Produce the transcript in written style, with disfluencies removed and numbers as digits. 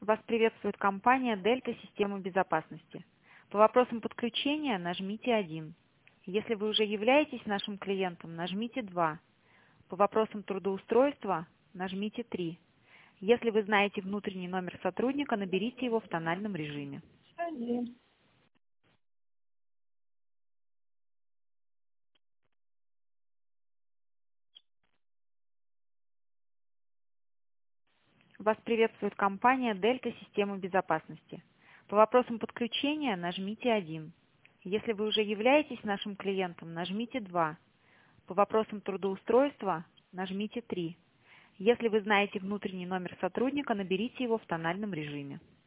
Вас приветствует компания Дельта Системы безопасности. По вопросам подключения нажмите 1. Если вы уже являетесь нашим клиентом, нажмите 2. По вопросам трудоустройства нажмите 3. Если вы знаете внутренний номер сотрудника, наберите его в тональном режиме. Один. Вас приветствует компания Дельта Системы безопасности. По вопросам подключения нажмите 1. Если вы уже являетесь нашим клиентом, нажмите 2. По вопросам трудоустройства нажмите 3. Если вы знаете внутренний номер сотрудника, наберите его в тональном режиме.